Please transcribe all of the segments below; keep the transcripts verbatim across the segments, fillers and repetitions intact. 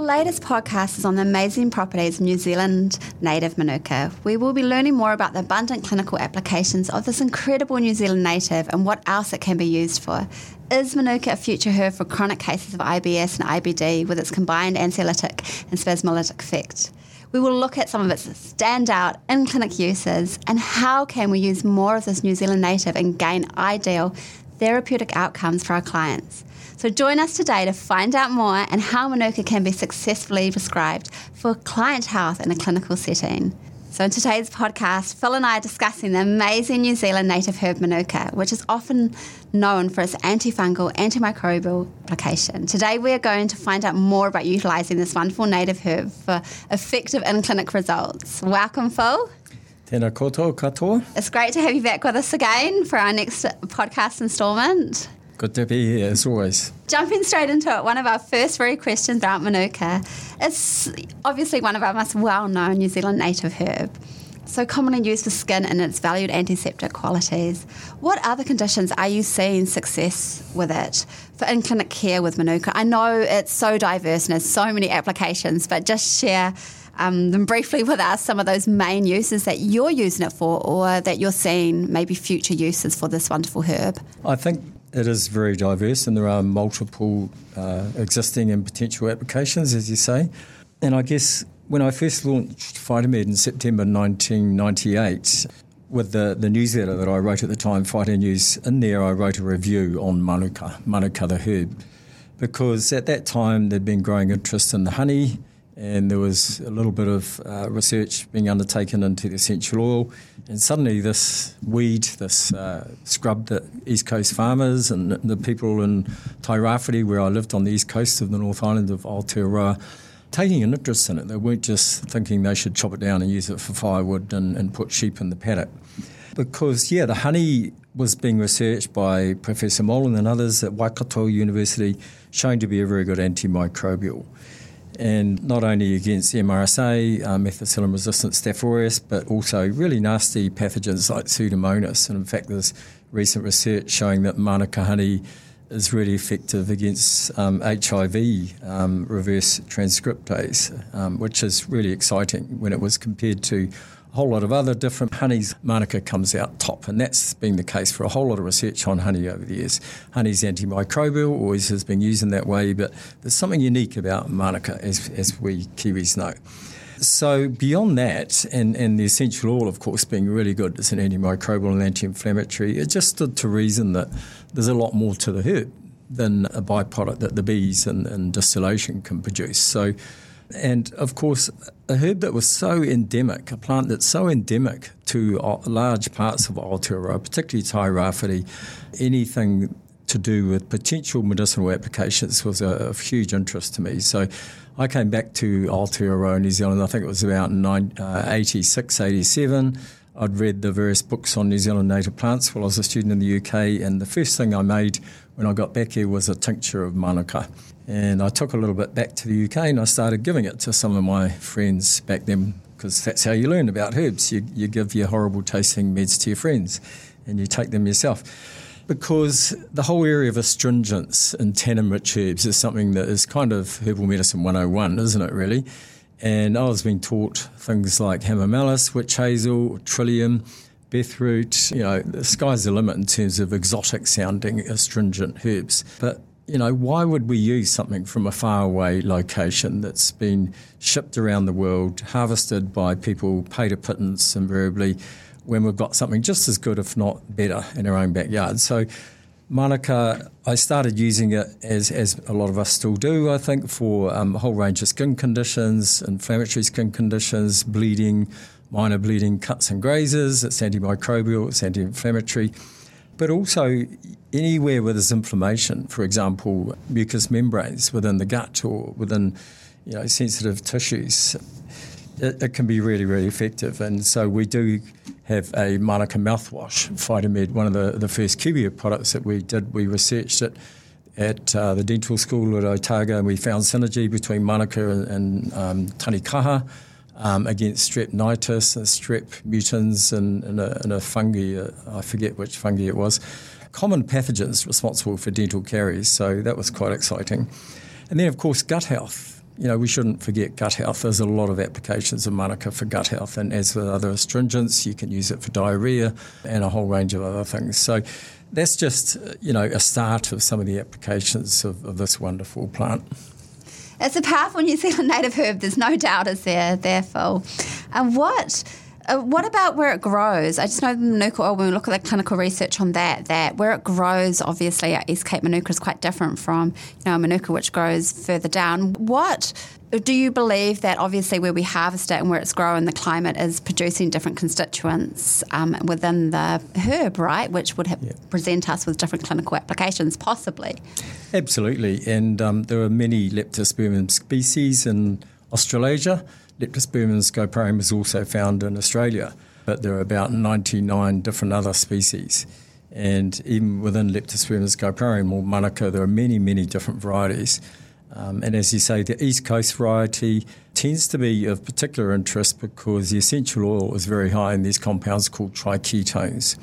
latest podcast is on the amazing properties of New Zealand native Manuka. We will be learning more about the abundant clinical applications of this incredible New Zealand native and what else it can be used for. Is Manuka a future herb for chronic cases of I B S and I B D with its combined anxiolytic and spasmolytic effect? We will look at some of its standout in-clinic uses and how can we use more of this New Zealand native and gain ideal therapeutic outcomes for our clients. So join us today to find out more and how Manuka can be successfully prescribed for client health in a clinical setting. So in today's podcast, Phil and I are discussing the amazing New Zealand native herb Manuka, which is often known for its antifungal, antimicrobial application. Today we are going to find out more about utilising this wonderful native herb for effective in-clinic results. Welcome, Phil. Tēnā koutou katoa. It's great to have you back with us again for our next podcast instalment. Good to be here, as always. Jumping straight into it, one of our first very questions about Manuka. It's obviously one of our most well-known New Zealand native herb, so commonly used for skin and its valued antiseptic qualities. What other conditions are you seeing success with it for in-clinic care with Manuka? I know it's so diverse and has so many applications, but just share um, them briefly with us, some of those main uses that you're using it for or that you're seeing maybe future uses for this wonderful herb. I think it is very diverse and there are multiple uh, existing and potential applications, as you say. And I guess when I first launched Phytomed in September nineteen ninety-eight, with the, the newsletter that I wrote at the time, Phytonews, in there I wrote a review on Manuka, Manuka the herb, because at that time there'd been growing interest in the honey and there was a little bit of uh, research being undertaken into the essential oil. And suddenly this weed, this uh, scrub that East Coast farmers and the people in Tairāwhiti, where I lived on the east coast of the North Island of Aotearoa, taking an interest in it. They weren't just thinking they should chop it down and use it for firewood and, and put sheep in the paddock. Because, yeah, the honey was being researched by Professor Molan and others at Waikato University, shown to be a very good antimicrobial. And not only against M R S A, uh, methicillin-resistant Staph aureus, but also really nasty pathogens like Pseudomonas. And in fact, there's recent research showing that Manuka honey is really effective against um, H I V um, reverse transcriptase, um, which is really exciting when it was compared to a whole lot of other different honeys. Manuka comes out top, and that's been the case for a whole lot of research on honey over the years. Honey's antimicrobial, always has been used in that way, but there's something unique about Manuka, as, as we Kiwis know. So beyond that, and, and the essential oil, of course, being really good as an antimicrobial and anti-inflammatory, it just stood to reason that there's a lot more to the herb than a byproduct that the bees and, and distillation can produce. So, and of course, a herb that was so endemic, a plant that's so endemic to large parts of Aotearoa, particularly Tairāwhiti, anything to do with potential medicinal applications was a, of huge interest to me. So I came back to Aotearoa, New Zealand, I think it was about eighty-six, eighty-seven. I'd read the various books on New Zealand native plants while I was a student in the U K, and the first thing I made when I got back here was a tincture of Manuka. And I took a little bit back to the U K and I started giving it to some of my friends back then, because that's how you learn about herbs. You, you give your horrible tasting meds to your friends and you take them yourself. Because the whole area of astringents and tannin-rich herbs is something that is kind of herbal medicine one oh one, isn't it, really? And I was being taught things like hamamelis, witch hazel, trillium, beetroot. You know, the sky's the limit in terms of exotic-sounding astringent herbs. But, you know, why would we use something from a faraway location that's been shipped around the world, harvested by people, paid a pittance invariably, when we've got something just as good, if not better, in our own backyard? So Manuka, I started using it, as as a lot of us still do, I think, for um, a whole range of skin conditions, inflammatory skin conditions, bleeding, minor bleeding, cuts and grazes. It's antimicrobial, it's anti-inflammatory. But also anywhere where there's inflammation, for example, mucous membranes within the gut or within, you know, sensitive tissues, it, it can be really, really effective. And so we do have a Manuka mouthwash, Phytomed, one of the, the first Kiwi products that we did. We researched it at uh, the dental school at Otago, and we found synergy between Manuka and, and um, tanikaha um, against strepnitis and strep mutans and, and, a, and a fungi, uh, I forget which fungi it was, common pathogens responsible for dental caries. So that was quite exciting. And then, of course, gut health. you know, we shouldn't forget gut health. There's a lot of applications of Manuka for gut health, and as with other astringents, you can use it for diarrhea and a whole range of other things. So that's just, you know, a start of some of the applications of, of this wonderful plant. It's a powerful New Zealand native herb, there's no doubt, is there, there, Phil? And what... Uh, what about where it grows? I just know the Manuka oil, when we look at the clinical research on that, that where it grows, obviously, at East Cape Manuka is quite different from, you know, Manuka, which grows further down. What do you believe that obviously where we harvest it and where it's growing, the climate is producing different constituents um, within the herb, right, which would have, yeah. present us with different clinical applications, possibly? Absolutely. And um, there are many Leptospermum species in Australasia. Leptospermum scoparum is also found in Australia, but there are about ninety-nine different other species. And even within Leptospermum scoparum or Manuka, there are many, many different varieties. Um, and as you say, the East Coast variety tends to be of particular interest because the essential oil is very high in these compounds called triketones.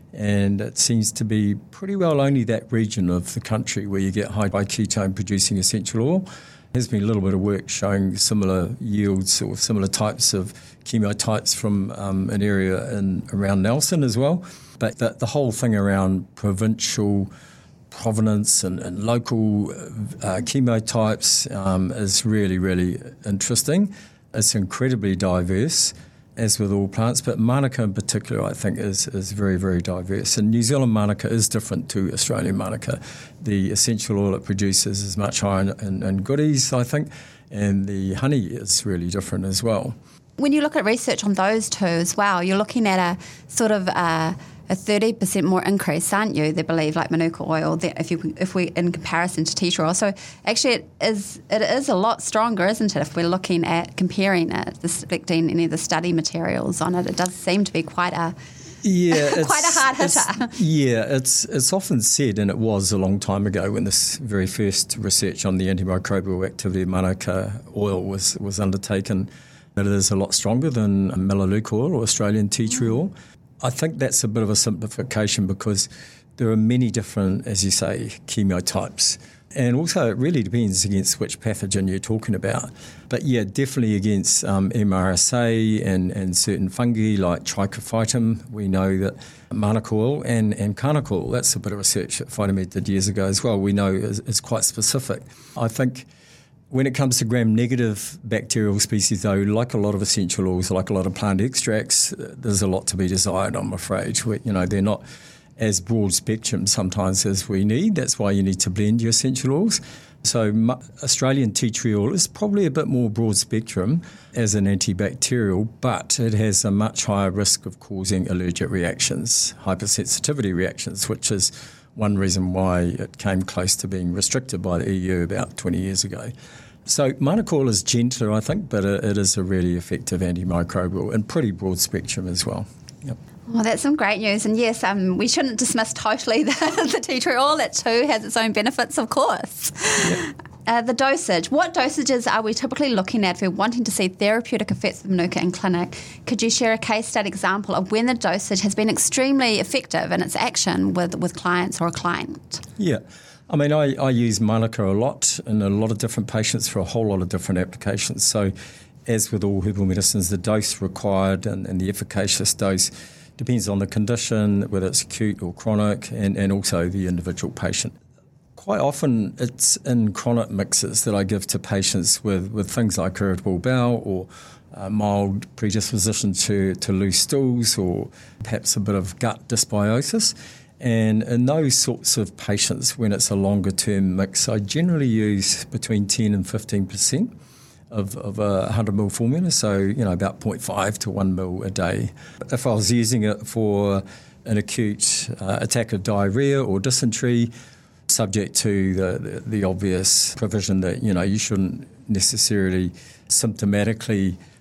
And it seems to be pretty well only that region of the country where you get high ketone producing essential oil. There's been a little bit of work showing similar yields or similar types of chemotypes from um, an area in around Nelson as well. But the, the whole thing around provincial provenance and, and local uh, chemotypes um, is really, really interesting. It's incredibly diverse, as with all plants, but Manuka in particular, I think, is, is very, very diverse. And New Zealand Manuka is different to Australian Manuka. The essential oil it produces is much higher in, in goodies, I think, and the honey is really different as well. When you look at research on those two as well, you're looking at a sort of a, a thirty percent more increase, aren't you? They believe, like Manuka oil, that if you if we in comparison to tea tree oil. So actually, it is it is a lot stronger, isn't it? If we're looking at comparing it, selecting any of the study materials on it, it does seem to be quite a yeah, quite a hard hitter. It's, yeah, it's it's often said, and it was a long time ago when this very first research on the antimicrobial activity of Manuka oil was was undertaken, that it is a lot stronger than Melaleuca oil or Australian tea tree oil. I think that's a bit of a simplification because there are many different, as you say, chemotypes. And also it really depends against which pathogen you're talking about. But yeah, definitely against um, M R S A and, and certain fungi like Trichophytum. We know that Manuka oil and, and Carnac oil, that's a bit of research that Phytomed did years ago as well, we know is, is quite specific. I think when it comes to gram-negative bacterial species, though, like a lot of essential oils, like a lot of plant extracts, there's a lot to be desired, I'm afraid. We, you know, they're not as broad spectrum sometimes as we need. That's why you need to blend your essential oils. So Australian tea tree oil is probably a bit more broad spectrum as an antibacterial, but it has a much higher risk of causing allergic reactions, hypersensitivity reactions, which is one reason why it came close to being restricted by the E U about twenty years ago. So Manuka oil is gentler, I think, but it is a really effective antimicrobial and pretty broad spectrum as well. Yep. Well, that's some great news. And yes, um, we shouldn't dismiss totally the, the tea tree oil. That too has its own benefits, of course. Yep. Uh, the dosage. What dosages are we typically looking at if we're wanting to see therapeutic effects of Manuka in clinic? Could you share a case study example of when the dosage has been extremely effective in its action with, with clients or a client? Yeah. I mean, I, I use Manuka a lot in a lot of different patients for a whole lot of different applications. So as with all herbal medicines, the dose required and, and the efficacious dose depends on the condition, whether it's acute or chronic, and, and also the individual patient. Quite often it's in chronic mixes that I give to patients with, with things like irritable bowel or a mild predisposition to, to loose stools or perhaps a bit of gut dysbiosis. And in those sorts of patients, when it's a longer term mix, I generally use between ten and fifteen percent of, of a one hundred milliliter formula, so you know about zero point five to one milliliter a day. If I was using it for an acute uh, attack of diarrhea or dysentery, subject to the, the, the obvious provision that you know you shouldn't necessarily symptomatically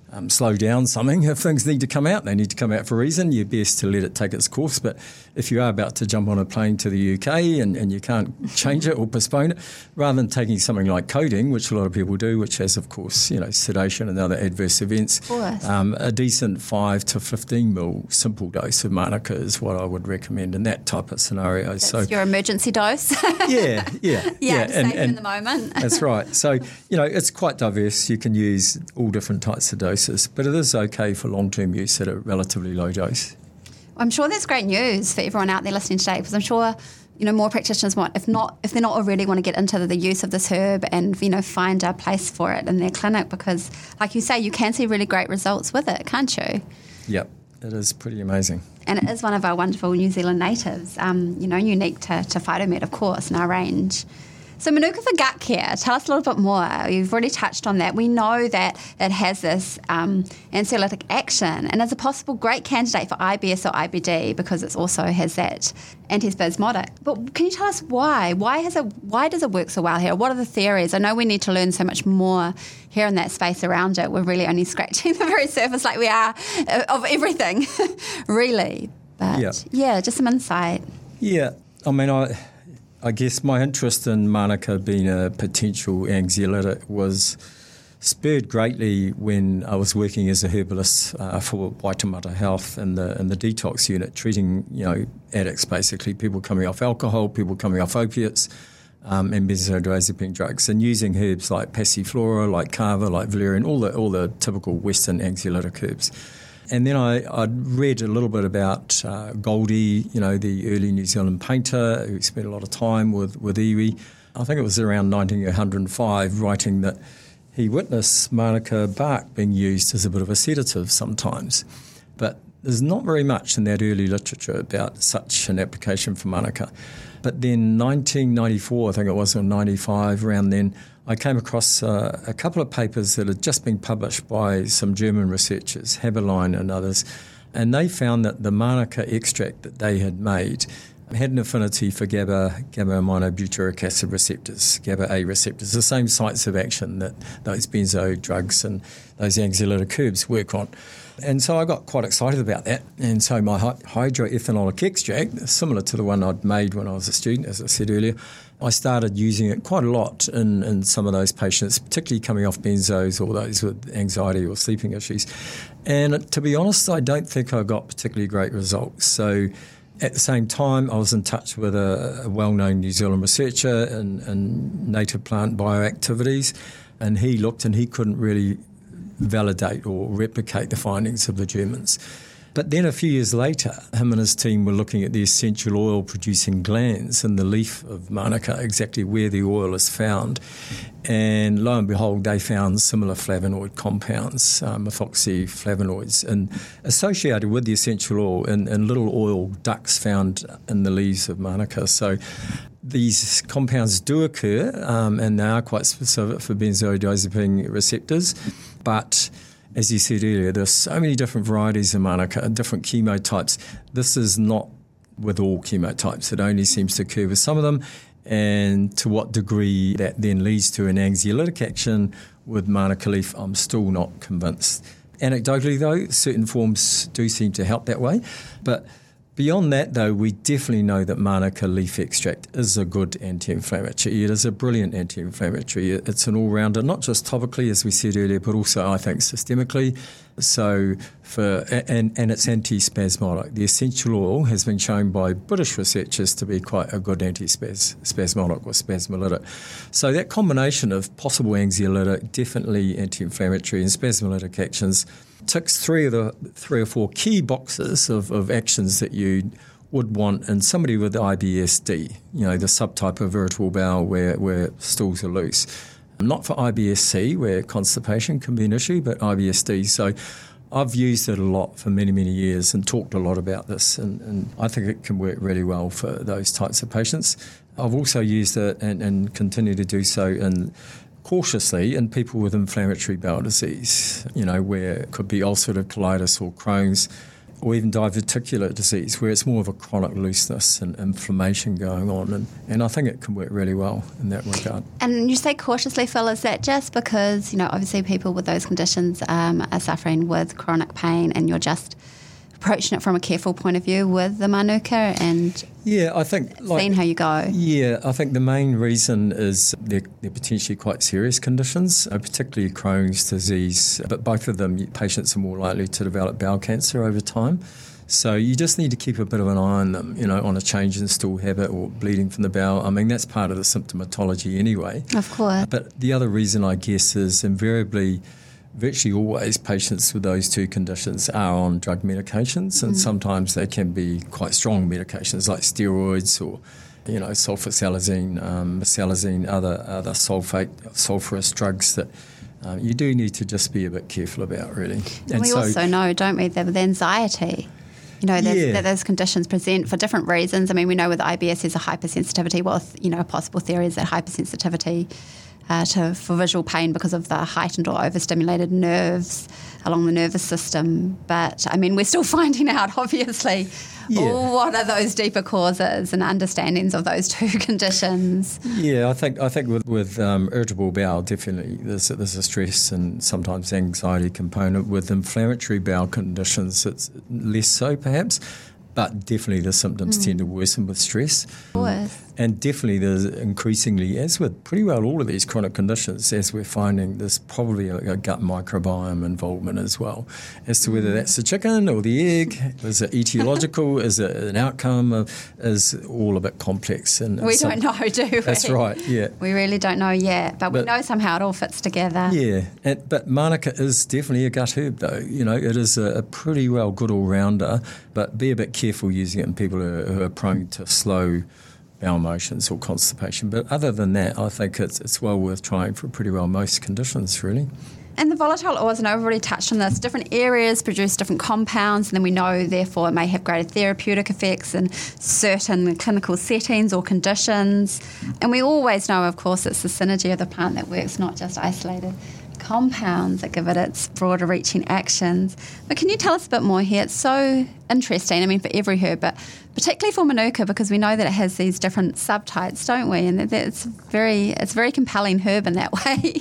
um, slow down something. If things need to come out, they need to come out for a reason. You're best to let it take its course. But if you are about to jump on a plane to the U K and, and you can't change it or postpone it, rather than taking something like codeine, which a lot of people do, which has, of course, you know, sedation and other adverse events, um, a decent five to fifteen mil simple dose of Manuka is what I would recommend in that type of scenario. That's so your emergency dose. yeah, yeah, yeah, yeah. Save And, you and in the moment. that's right. So, you know, it's quite diverse. You can use all different types of doses, but it is okay for long-term use at a relatively low dose. I'm sure that's great news for everyone out there listening today, because I'm sure, you know, more practitioners want, if not, if they're not already, want to get into the use of this herb and, you know, find a place for it in their clinic, because, like you say, you can see really great results with it, can't you? Yep, it is pretty amazing. And it is one of our wonderful New Zealand natives, um, you know, unique to, to Phytomed, of course, in our range. So Manuka for gut care, tell us a little bit more. You've already touched on that. We know that it has this um, anxiolytic action and is a possible great candidate for I B S or I B D because it also has that antispasmodic. But can you tell us why? Why has it? Why does it work so well here? What are the theories? I know we need to learn so much more here in that space around it. We're really only scratching the very surface like we are of everything, really. But yeah. yeah, just some insight. Yeah, I mean, I... I guess my interest in Manuka being a potential anxiolytic was spurred greatly when I was working as a herbalist uh, for Waitemata Health in the in the detox unit, treating, you know, addicts, basically, people coming off alcohol, people coming off opiates, um, and benzodiazepine drugs, and using herbs like passiflora, like kava, like valerian, all the all the typical Western anxiolytic herbs. And then I, I'd read a little bit about uh, Goldie, you know, the early New Zealand painter who spent a lot of time with, with iwi. I think it was around nineteen oh five, writing that he witnessed Manuka bark being used as a bit of a sedative sometimes. But there's not very much in that early literature about such an application for Manuka. But then nineteen ninety-four, I think it was, or ninety-five, around then, I came across uh, a couple of papers that had just been published by some German researchers, Haberlein and others, and they found that the Manuka extract that they had made had an affinity for GABA, gamma-aminobutyric acid receptors, GABA A receptors, the same sites of action that those benzo drugs and those anxiolytic herbs work on. And so I got quite excited about that. And so my hydroethanolic extract, similar to the one I'd made when I was a student, as I said earlier, I started using it quite a lot in, in some of those patients, particularly coming off benzos or those with anxiety or sleeping issues. And to be honest, I don't think I got particularly great results. So at the same time, I was in touch with a, a well-known New Zealand researcher in, in native plant bioactivities, and he looked and he couldn't really validate or replicate the findings of the Germans. But then a few years later, him and his team were looking at the essential oil producing glands in the leaf of Manuka, exactly where the oil is found. And lo and behold, they found similar flavonoid compounds, uh, methoxyflavonoids, and associated with the essential oil in, in little oil ducts found in the leaves of Manuka. So these compounds do occur, um, and they are quite specific for benzodiazepine receptors, but as you said earlier, there's so many different varieties of Manuka, different chemotypes. This is not with all chemotypes. It only seems to occur with some of them. And to what degree that then leads to an anxiolytic action with Manuka leaf, I'm still not convinced. Anecdotally, though, certain forms do seem to help that way. But beyond that, though, we definitely know that Manuka leaf extract is a good anti-inflammatory. It is a brilliant anti-inflammatory. It's an all-rounder, not just topically, as we said earlier, but also, I think, systemically. So, for and, and it's anti-spasmodic. The essential oil has been shown by British researchers to be quite a good anti-spasmodic or spasmolytic. So that combination of possible anxiolytic, definitely anti-inflammatory and spasmolytic actions ticks three of the three or four key boxes of, of actions that you would want in somebody with I B S D, you know, the subtype of irritable bowel where, where stools are loose. Not for I B S C, where constipation can be an issue, but I B S D. So I've used it a lot for many, many years and talked a lot about this, and, and I think it can work really well for those types of patients. I've also used it and, and continue to do so in cautiously in people with inflammatory bowel disease, you know, where it could be ulcerative colitis or Crohn's. or even diverticular disease, where it's more of a chronic looseness and inflammation going on. And, and I think it can work really well in that regard. And you say cautiously, Phil, is that just because, you know, obviously people with those conditions um, are suffering with chronic pain and you're just approaching it from a careful point of view with the Manuka and yeah, I think like, seeing how you go? Yeah, I think the main reason is they're, they're potentially quite serious conditions, uh, particularly Crohn's disease, but both of them, patients are more likely to develop bowel cancer over time. So you just need to keep a bit of an eye on them, you know, on a change in stool habit or bleeding from the bowel. I mean, that's part of the symptomatology anyway. Of course. But the other reason, I guess, is invariably virtually always patients with those two conditions are on drug medications, and mm. sometimes they can be quite strong medications like steroids or, you know, sulfasalazine, um, salazine, other other sulfate, sulfurous drugs that um, you do need to just be a bit careful about, really. And, and we so, also know, don't we, that with anxiety, you know, yeah. that those conditions present for different reasons. I mean, we know with I B S there's a hypersensitivity. Well, you know, a possible theory is that hypersensitivity Uh, to, for visual pain because of the heightened or overstimulated nerves along the nervous system. But, I mean, we're still finding out, obviously, yeah. what are those deeper causes and understandings of those two conditions. Yeah, I think I think with, with um, irritable bowel, definitely there's, there's a stress and sometimes anxiety component. With inflammatory bowel conditions, it's less so, perhaps. But definitely the symptoms mm. tend to worsen with stress. Of course. And definitely there's increasingly, as with pretty well all of these chronic conditions, as we're finding, there's probably a, a gut microbiome involvement as well. As to whether that's the chicken or the egg, is it etiological, is it an outcome, of, is all a bit complex. And we don't know, do we? That's right, yeah. We really don't know yet, but, but we know somehow it all fits together. Yeah, and, but Manuka is definitely a gut herb though. You know, it is a, a pretty well good all-rounder, but be a bit careful using it in people who are, who are prone to slow bowel motions or constipation. But other than that, I think it's it's well worth trying for pretty well most conditions, really. And the volatile oils, and I've already touched on this, different areas produce different compounds, and then we know, therefore, it may have greater therapeutic effects in certain clinical settings or conditions. And we always know, of course, it's the synergy of the plant that works, not just isolated compounds that give it its broader reaching actions. But can you tell us a bit more here? It's so interesting, I mean, for every herb, but particularly for Manuka, because we know that it has these different subtypes, don't we? And it's very, it's a very compelling herb in that way.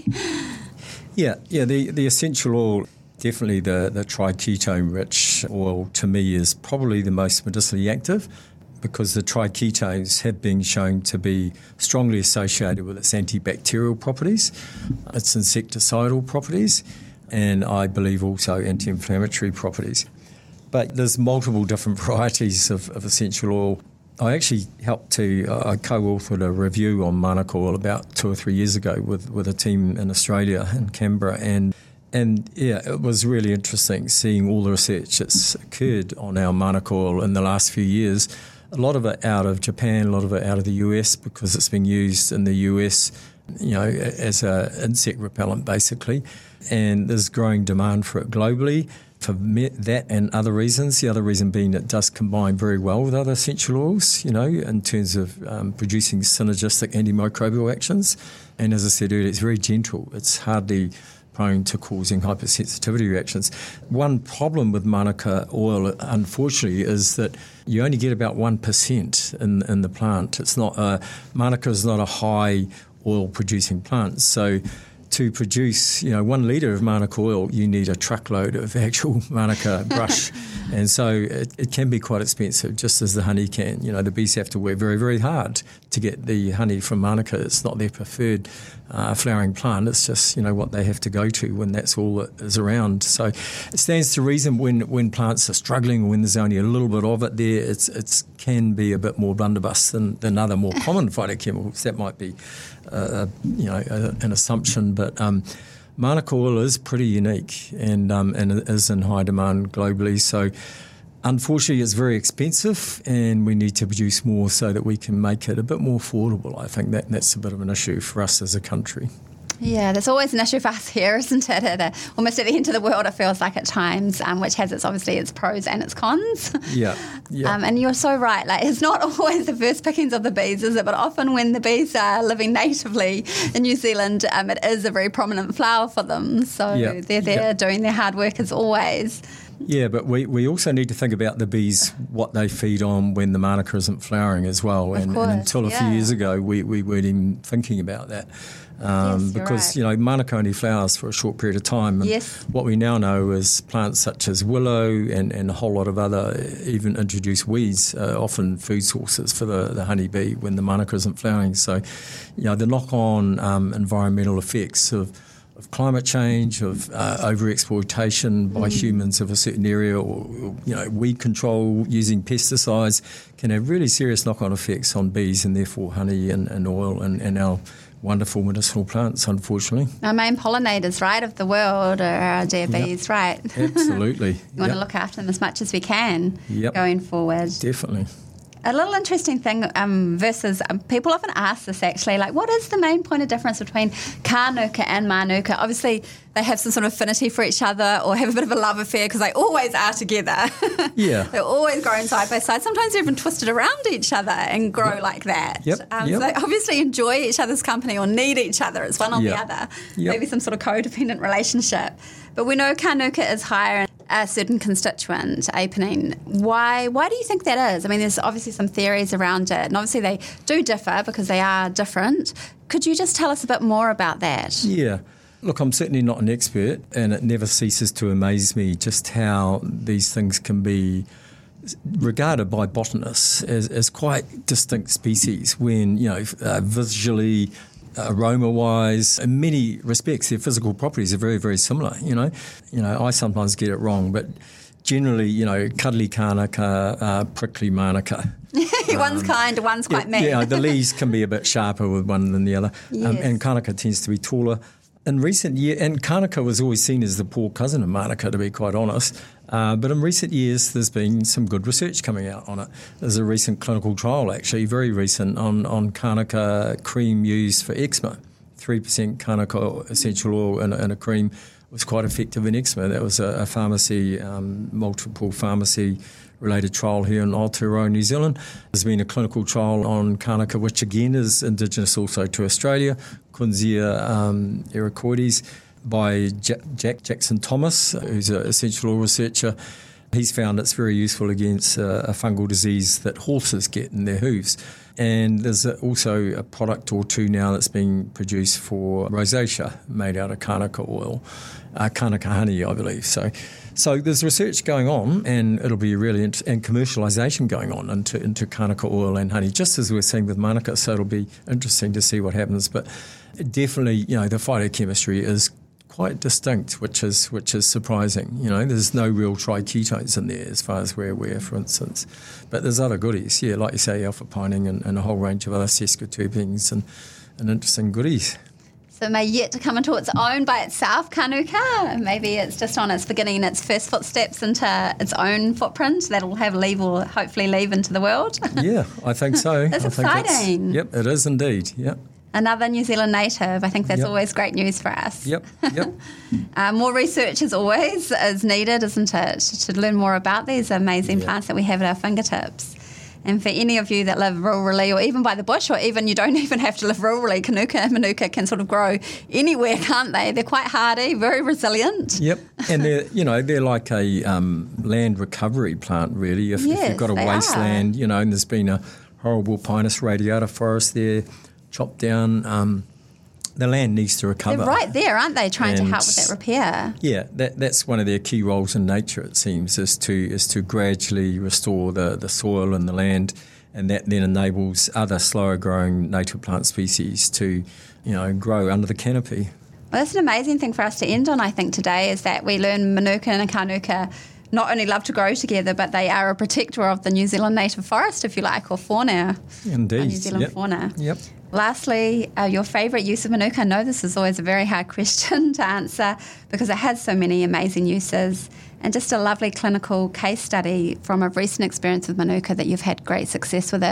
Yeah, yeah. The, the essential oil, definitely the, the triketone-rich oil, to me is probably the most medicinally active, because the triketones have been shown to be strongly associated with its antibacterial properties, its insecticidal properties, and I believe also anti-inflammatory properties. But there's multiple different varieties of, of essential oil. I actually helped to, uh, I co-authored a review on Manuka oil about two or three years ago with, with a team in Australia, in Canberra, and And, yeah, it was really interesting seeing all the research that's occurred on our Manuka oil in the last few years. A lot of it out of Japan, a lot of it out of the U S, because it's been used in the U S, you know, as an insect repellent, basically. And there's growing demand for it globally for that and other reasons. The other reason being it does combine very well with other essential oils, you know, in terms of um, producing synergistic antimicrobial actions. And as I said earlier, it's very gentle. It's hardly prone to causing hypersensitivity reactions. One problem with Manuka oil, unfortunately, is that you only get about one percent in, in the plant. It's not a, Manuka is not a high oil producing plant. So to produce, you know, one litre of Manuka oil, you need a truckload of actual Manuka brush. And so it, it can be quite expensive, just as the honey can. You know, the bees have to work very, very hard to get the honey from Manuka. It's not their preferred uh, flowering plant. It's just, you know, what they have to go to when that's all that is around. So it stands to reason when, when plants are struggling or when there's only a little bit of it there, it's it's can be a bit more blunderbuss than, than other more common phytochemicals. That might be, uh, you know, a, an assumption, but um, Manuka oil is pretty unique and um, and it is in high demand globally. So unfortunately, it's very expensive, and we need to produce more so that we can make it a bit more affordable. I think that that's a bit of an issue for us as a country. Yeah, there's always an issue for us here, isn't it? At a, almost at the end of the world, it feels like at times, um, which has its obviously its pros and its cons. Yeah, yeah. Um, and you're so right. Like, it's not always the first pickings of the bees, is it? But often when the bees are living natively in New Zealand, um, it is a very prominent flower for them. So yeah. they're there yeah. doing their hard work as always. Yeah, but we, we also need to think about the bees, what they feed on when the manuka isn't flowering as well. And, course, and until a yeah. few years ago, we, we weren't even thinking about that. Um, yes, because, right. you know, manuka only flowers for a short period of time. And yes. what we now know is plants such as willow and, and a whole lot of other even introduced weeds are often food sources for the, the honeybee when the manuka isn't flowering. So, you know, the knock-on um, environmental effects of of climate change, of uh, over-exploitation by mm. humans of a certain area, or, you know, weed control using pesticides can have really serious knock-on effects on bees and therefore honey and, and oil and, and our wonderful medicinal plants, unfortunately. Our main pollinators, right, of the world are our dear bees, yep. right? Absolutely. We want yep. to look after them as much as we can yep. going forward. Definitely. A little interesting thing um, versus, um, people often ask this actually, like what is the main point of difference between Kānuka and Manuka? Obviously they have some sort of affinity for each other or have a bit of a love affair because they always are together. Yeah. They're always growing side by side. Sometimes they're even twisted around each other and grow yep. like that. Yep. Um, yep. So they obviously enjoy each other's company or need each other. It's one or yep. the other. Yep. Maybe some sort of codependent relationship. But we know Kānuka is higher in a certain constituent, apenine. Why Why do you think that is? I mean, there's obviously some theories around it, and obviously they do differ because they are different. Could you just tell us a bit more about that? Yeah. Look, I'm certainly not an expert, and it never ceases to amaze me just how these things can be regarded by botanists as, as quite distinct species when, you know, uh, visually, aroma-wise, in many respects, their physical properties are very, very similar, you know. You know, I sometimes get it wrong, but generally, you know, cuddly Kānuka, uh, prickly Manuka. One's um, kind, one's quite yeah, mean. Yeah, the leaves can be a bit sharper with one than the other. Yes. Um, and Kānuka tends to be taller. In recent years, and Kānuka was always seen as the poor cousin of Manuka, to be quite honest. Uh, but in recent years, there's been some good research coming out on it. There's a recent clinical trial, actually, very recent, on, on Kānuka cream used for eczema. three percent Kānuka essential oil in, in a cream was quite effective in eczema. That was a, a pharmacy, um, multiple pharmacy related trial here in Aotearoa, New Zealand. There's been a clinical trial on Kānuka, which again is indigenous also to Australia, Kunzea um, ericoides, by Jack, Jack Jackson Thomas, who's an essential oil researcher. He's found it's very useful against uh, a fungal disease that horses get in their hooves. And there's a, also a product or two now that's being produced for rosacea made out of Kānuka oil, uh, Kānuka honey, I believe. So so there's research going on, and it'll be really int- and commercialisation going on into, into Kānuka oil and honey, just as we're seeing with Manuka. So it'll be interesting to see what happens. But definitely, you know, the phytochemistry is quite distinct, which is which is surprising. You know, there's no real triketones in there as far as we're aware, for instance. But there's other goodies, yeah, like you say, alpha-pining and, and a whole range of other sesquiterpenes and, and interesting goodies. So it may yet to come into its own by itself, Kānuka. Maybe it's just on its beginning, its first footsteps into its own footprint that'll have leave or hopefully leave into the world. Yeah, I think so. That's I exciting. Think yep, it is indeed, yep. Another New Zealand native. I think that's yep. always great news for us. Yep, yep. uh, more research as always is needed, isn't it, to learn more about these amazing yep. plants that we have at our fingertips. And for any of you that live rurally or even by the bush, or even you don't even have to live rurally, Kānuka and Manuka can sort of grow anywhere, can't they? They're quite hardy, very resilient. Yep, and they're, you know, they're like a um, land recovery plant, really. If, yes, if you've got a wasteland, are. you know, and there's been a horrible Pinus radiata forest there, chopped down, um, the land needs to recover. They're right there, aren't they, trying and to help with that repair? Yeah, that, that's one of their key roles in nature, it seems, is to is to gradually restore the, the soil and the land, and that then enables other slower growing native plant species to, you know, grow under the canopy. Well, that's an amazing thing for us to end on, I think, today, is that we learn Manuka and Kānuka not only love to grow together, but they are a protector of the New Zealand native forest, if you like, or fauna. Indeed. New Zealand yep. fauna. Yep. Lastly, uh, your favourite use of Manuka? I know this is always a very hard question to answer because it has so many amazing uses, and just a lovely clinical case study from a recent experience with Manuka that you've had great success with it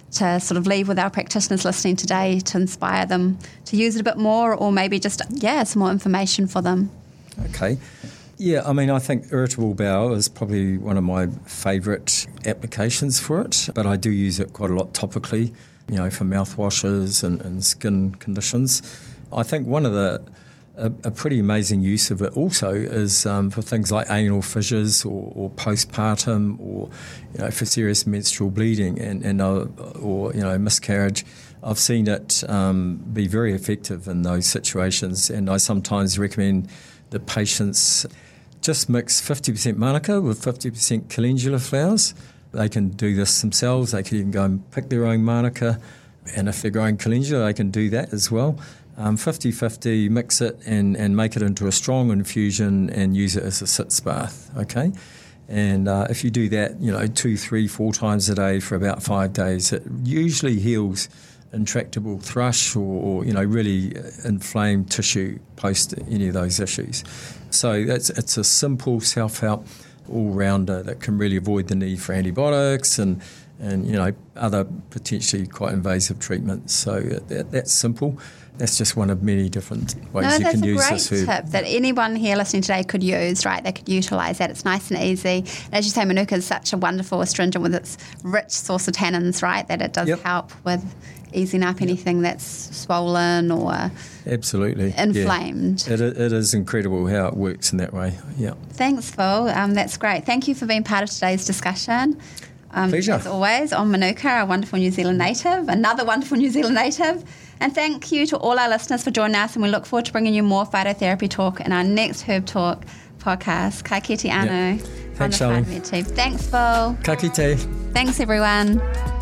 to sort of leave with our practitioners listening today to inspire them to use it a bit more, or maybe just, yeah, some more information for them? Okay. Yeah, I mean, I think irritable bowel is probably one of my favourite applications for it, but I do use it quite a lot topically, you know, for mouthwashes and, and skin conditions. I think one of the A, a pretty amazing use of it also is um, for things like anal fissures or, or postpartum, or you know, for serious menstrual bleeding and, and uh, or you know miscarriage. I've seen it um, be very effective in those situations, and I sometimes recommend that patients just mix fifty percent manuka with fifty percent calendula flowers. They can do this themselves. They can even go and pick their own manuka, and if they're growing calendula, they can do that as well. Um, fifty-fifty, mix it and, and make it into a strong infusion and use it as a sitz bath, okay? And uh, if you do that, you know, two, three, four times a day for about five days, it usually heals intractable thrush or, or you know, really inflamed tissue post any of those issues. So that's it's a simple self-help all-rounder that can really avoid the need for antibiotics and, and you know, other potentially quite invasive treatments. So that, that's simple. That's just one of many different ways no, you can use this. That's a great tip that anyone here listening today could use, right? They could utilise that. It's nice and easy. And as you say, Manuka is such a wonderful astringent with its rich source of tannins, right, that it does yep. help with easing up anything that's swollen or absolutely inflamed. Yeah. It, it is incredible how it works in that way, yeah. Thanks, Phil. Um, that's great. Thank you for being part of today's discussion. Um, Pleasure. As always, on Manuka, a wonderful New Zealand native, another wonderful New Zealand native. And thank you to all our listeners for joining us, and we look forward to bringing you more phytotherapy talk in our next Herb Talk podcast. Ka kite anu. Yep. Thanks, Charlene. Thanks, Phil. Ka kite. Thanks, everyone.